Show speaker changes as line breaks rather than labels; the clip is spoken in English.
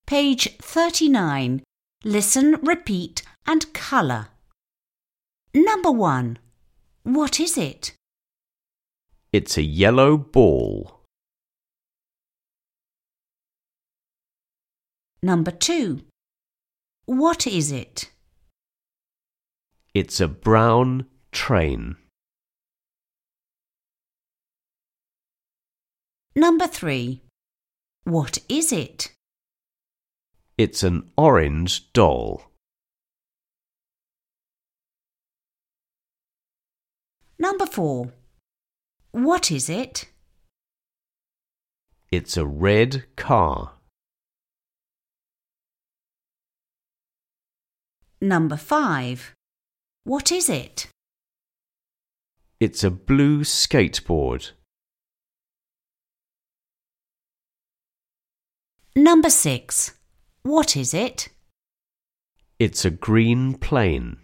Page 39. Listen, repeat and colour. Number 1. What is it?
It's a yellow ball.
Number 2. What is it?
It's a brown train.
Number 3. What is it?
It's an orange doll.
Number 4. What is it?
It's a red car.
Number 5. What is it?
It's a blue skateboard.
Number 6. What is it?
It's a green plane.